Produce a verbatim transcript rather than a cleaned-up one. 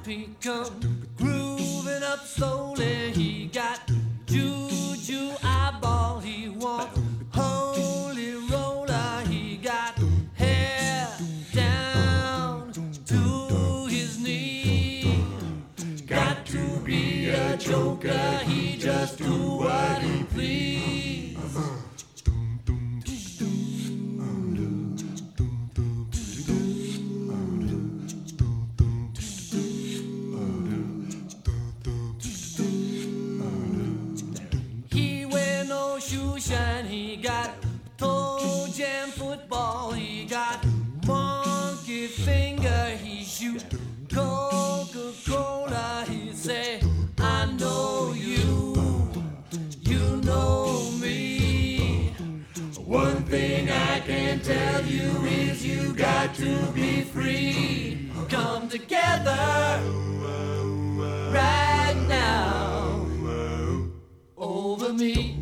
he come grooving up slowly. He got juju eyeball, he want holy roller. He got hair down to his knee. Got to be a joker, he just do what he please. He wear no shoe shine, he got toe jam football. He got monkey finger, he shoot Coca-Cola. He say, I know you, you know me. One thing I can tell you is you got to be free. Come together right now over me.